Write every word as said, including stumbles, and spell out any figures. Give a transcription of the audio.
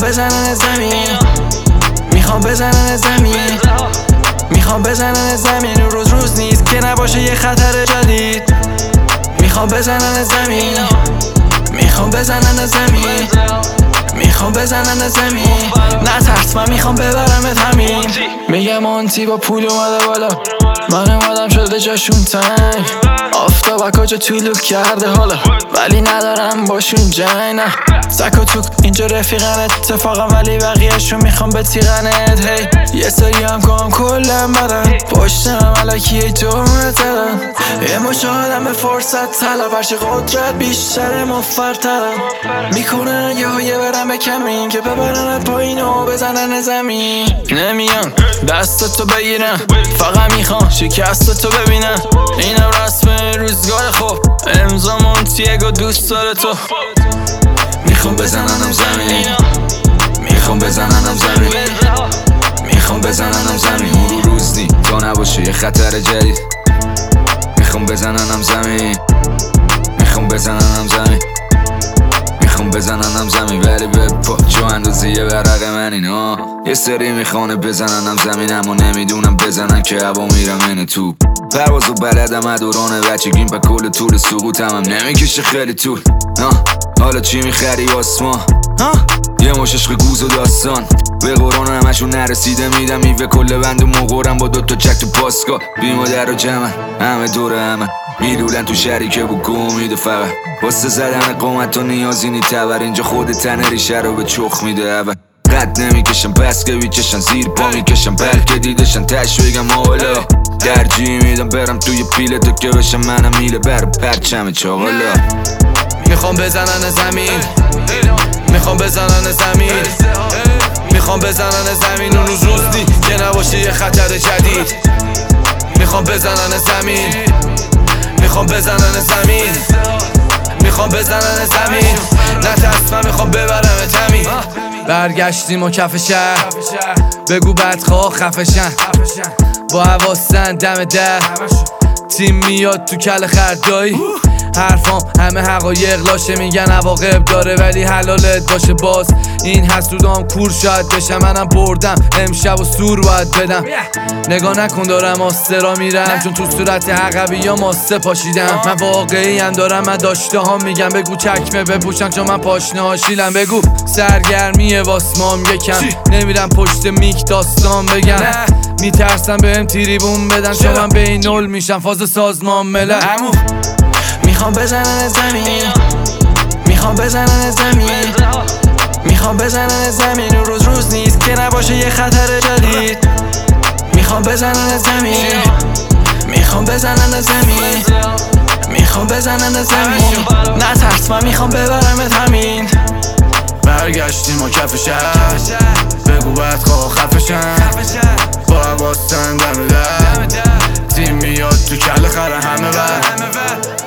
بزنن زمین، میخوام بزنن زمین، میخوام بزنن زمین. روز روز نیست که نباشه یه خطر جدید. میخوام بزنن زمین، میخوام بزنن زمین، میخوام بزنن زمین. نترس من میخوام ببرمت همین. میگم مونتی با پول اومده بالا، من اومدم شده جاشون تنگ. آفتاب کجا طولو کرده حالا، ولی ندارم باشون جنگ. نه سک و توک اینجا رفیقن اتفاقا، ولی بقیهشون میخوام به تیغنت. هی یه سری هم کام کلم بدن، پشتم علکی دومت دادن. یه مشاهدم به فرصت طلب، هرچی قدرت بیشتر مفرترم. میکنن یه یه برم به کمین که ببرنت پایین و بزنن زمین. نمیان دستتو بگیرن، فقط میخوام شکستتو ببینن. اینم رسم روزگار خوب، امضا مونتیگو دوست داره تو. میخوام بزننم زمین، میخوام بزننم زمین، میخوام بزننم زمین. اون روز نی تا نباشه یه خطر جدید. میخوام بزننم زمین، میخوام بزننم زمین، میخوام بزننم زمین. ولی به پا جو اندازه یه ورق من اینا. یه سری میخوانه بزننم زمین، اما نمیدونم بزنن که هوا میرم اینه تو. پروازو بلدم ادوران بچگیم، پا کل طول سقوطم هم نمیکشه خیلی طول. حالا چی میخری آسمان؟ یه مش عشق گوز و داستان، به قرآن همشون نرسیده میدم میوه کل بند و مقرم با دوتا چک تو پاسکا. بی مادر و جمعن همه دور همه، میلولن تو شریکه و گو فقط واسه زدن قومت و نیازی نی تبر. اینجا خود تنه ریشه رو به چخ میده اول. قد نمیکشم پس که بیچشن، زیر پا میکشم بلکه دیدشن تش بگم حالا. ترجیح میدم برم توی پیله تا که بشم منم میله بر پرچم چاقالا. میخوام بزنن زمین، میخوام بزنن زمین، میخوام بزنن زمین. اون روز روز دی که نباشه یه خطر جدید. میخوام بزنن زمین، میخوام بزنن زمین، میخوام بزنن زمین. نترس من میخوام ببرمت همین. برگشتیم و کف شهر، بگو بدخواه خفشن، با حواسن دم در. تیم میاد تو کل خردایی، حرفام همه حقایق لاشه، میگن عواقب داره ولی حلالت باشه. باز این حسودام کور شاید بشم، منم بردم امشب و سور باید بدم. نگاه نکن دارم آسترا میرم، چون تو صورت عقبی یا ماسته پاشیدم. من واقعی هم دارم، من داشته ها میگم. بگو چکمه بپوشن چون من پاشنه هاشیلم. بگو سرگرمیه واسمام یکم، نمیرم پشت میک داستان بگم. میترسم بهم تریبون بدن چون من بین نول میشم فاز سازمان ملل. میخوام بزنن زمین، میخوام بزنن زمین، میخوام بزنن زمین. اون روز روز نیست که نباشه یه خطر جدید. میخوام بزنن زمین، میخوام بزنن زمین، میخوام بزنن زمین. نترس من میخوام ببرمت همین. برگشتیم و کف شهر، بگو بدخواه خفشن، با حواسن دم در. تیم میاد تو کل خره همه بر